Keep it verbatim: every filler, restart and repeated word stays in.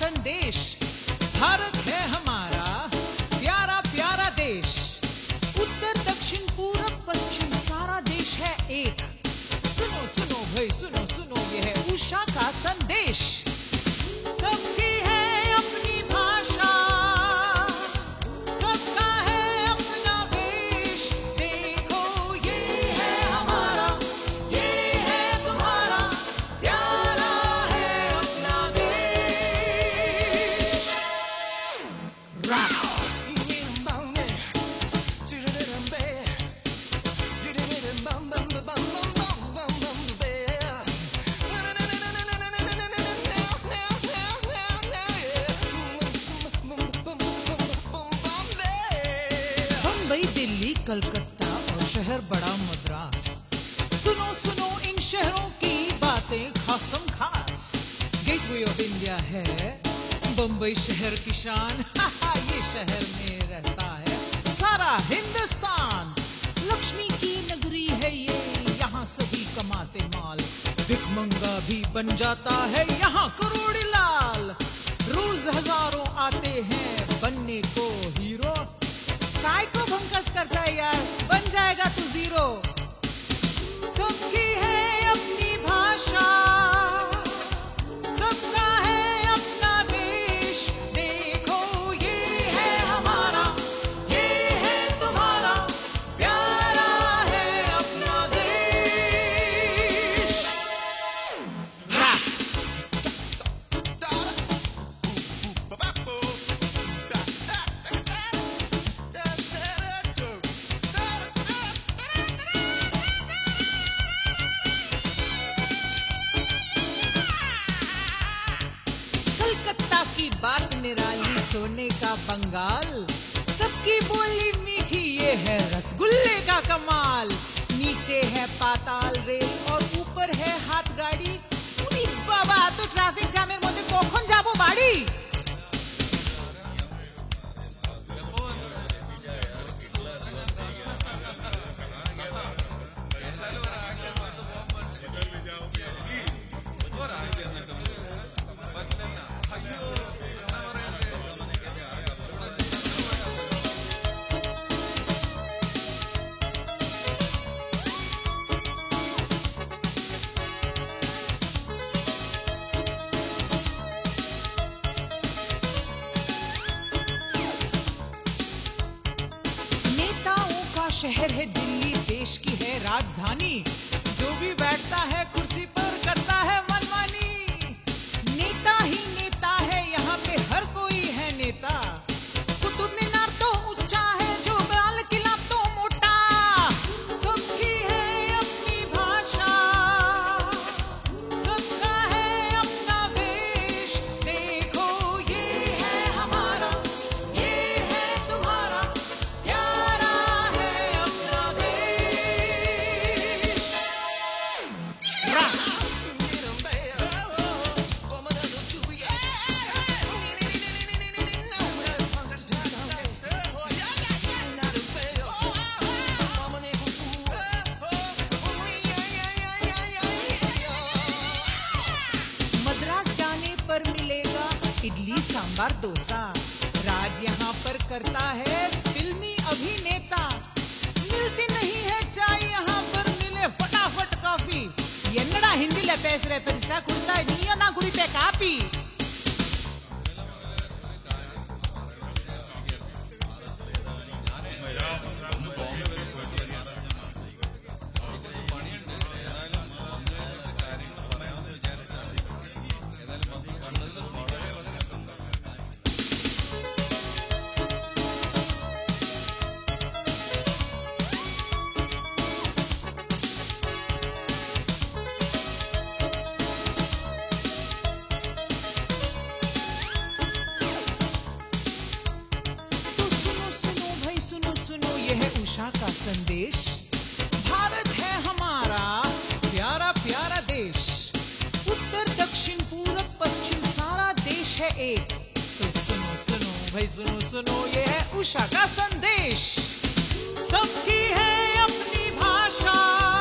संदेश। भारत है हमारा प्यारा प्यारा देश, उत्तर दक्षिण पूरब पश्चिम सारा देश है एक। सुनो सुनो भाई सुनो सुनो ये है उषा का संदेश। सबकी है अपनी भाषा, सबका है अपना वेश, देखो ये है हमारा, ये है तुम्हारा, प्यारा है अपना देश। बम्बई, दिल्ली, कलकत्ता और शहर बड़ा मद्रास, सुनो सुनो इन शहरों की बातें खासम खास। गेटवे ऑफ इंडिया है बम्बई शहर की शान, ये शहर में रहता है सारा हिंदुस्तान। लक्ष्मी की नगरी है ये, यहाँ सभी कमाते माल, भिखमंगा भी बन जाता है यहाँ करोड़ी लाल। रोज हजारों आते हैं बनने को हीरो, काय को भंकस करता है यार, बन जाएगा तू जीरो। सबकी है अपनी भाषा, सबका है अपना वेश, देखो ये है हमारा, ये है तुम्हारा, प्यारा है अपना देश। कलकत्ता की बात निराली, सोने का बंगाल, सबकी बोली मीठी, ये है रसगुल्ले का कमाल। नीचे है पाताल रेल और ऊपर है हाथ गाड़ी, उनी बाबा तो ट्रैफिक जामेर मध्य कखन जाबो बाड़ी। शहर है दिल्ली, देश की है राजधानी, जो भी बैठता है कुर्सी पर करता है मनमानी। नेता ही नेता है यहाँ पे, हर कोई है नेता। कुतुब मीनार तो ऊंचा है, जो लाल किला तो मोटा। सबकी है अपनी भाषा, सबका है अपना वेश, देखो ये है हमारा, ये है तुम्हारा, प्यारा है अपना देश। मद्रास जाने पर मिलेगा इडली सांबार डोसा, राज यहाँ पर करता है फिल्मी अभिनेता। मिलती नहीं है चाय यहाँ पर, मिले फटाफट कॉफी। एन्नड़ा हिंदी ले पेश रहे परिसा कुड़ता है, नियो ना कुड़ीते कापी। उषा का संदेश। भारत है हमारा प्यारा प्यारा देश, उत्तर दक्षिण पूरब पश्चिम सारा देश है एक। तो सुनो सुनो भाई सुनो सुनो ये है उषा का संदेश। सबकी है अपनी भाषा,